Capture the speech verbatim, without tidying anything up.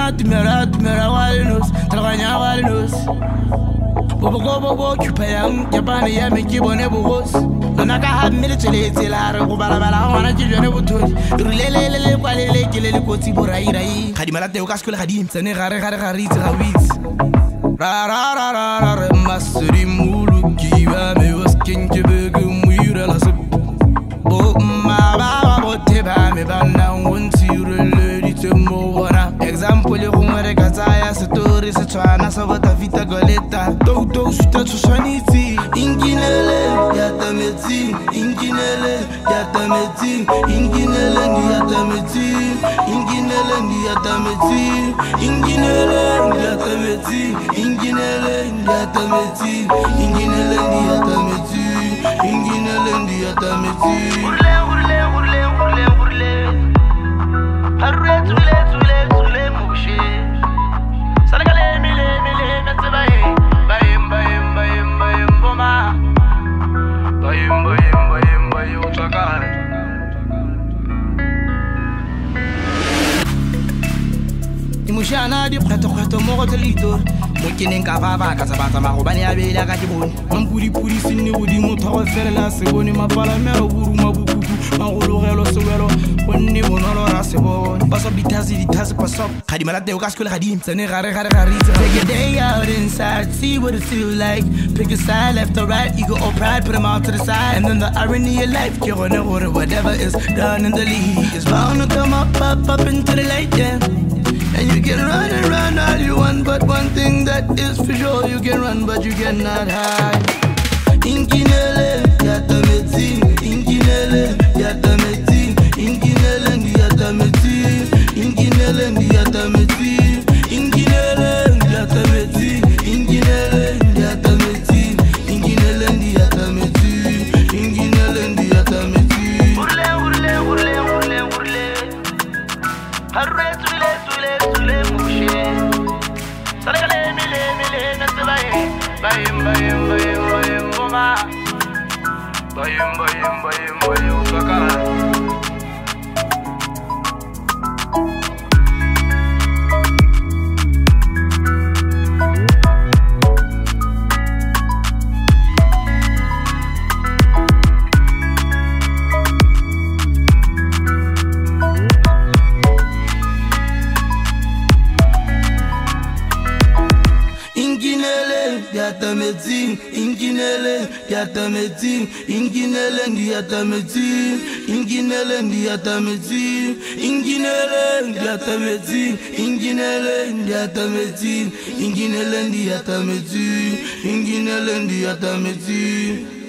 Tumera, tumera, tumera, walinos, Talanya walinos. Bobo bobo bobo, Cupayam, Japan, Yamiki, Bonebos. Nanaka had military, Tilara, Bala, Wana, Jonebutu, Lele, Quale, Kilele, Kotiburai, Hadimala, Cascul Hadim, Senegare, Harit, Ravit. Ra ra ra ra ra, Masuri Mulu, Kiva, me was King Kibugum, Mura, Oh, my Baba, Teba, me ban down once you relate to more. Example, you want to get a story, so China, so what a vita goleta. Toto, Suta, Sanity, Inginele, Yatameti, Inginele, Yatameti, Inginele, Yatameti, Inginele, Yatameti, Inginele, Yatameti, Inginele, Yatameti, Inginele, Yatameti, Inginele, Yatameti. Urle, urle, urle, urle, urle. Harre, tule, tule, tule, mouche. Salagale, mile, mile, mette baye. Bayem, bayem, bayem, bayem, boma. Bayem, bayem, bayem, bayem, utaka. Imushana di preto preto moko telito. Mokinen ka baba ka sabata marobani abela ka tiboni. Mampuri puri sinne odi motho fere la seboni mapala mero buru mabukuku. Mangologelo sewelo wonni monolo ra seboni. Paso bitazi bitazi paso. Khadi malate o kaskole khadi tsene gare gare gare. Take a day out inside, see what it feel like. Pick a side, left or right, ego or pride, put them out to the side. And then the irony of life, you're gonna order whatever is done in the league. It's bound to come up, up, up into the light, yeah. And you can run and run all you want, but one thing that is for sure, you can run but you cannot hide. Inkinele, yatameti, inkinele, yatameti, inkinele, yatameti, inkinele, yatameti, inkinele, yatameti, inkinele, yatameti, inkinele, yatameti, inkinele, yatameti. Urle, urle, urle, urle, urle. Harre, tule, tule, tule, mouche. Salagale, mile, mile, mette baye. Bayem, bayem, bayem, bayem, boma. Bayem, bayem, bayem, bayem, utaka. Yatameti, inginele, yatameti, inginele, yatameti, inginele, yatameti, inginele, yatameti, inginele, yatameti, inginele, yatameti, inginele, yatameti.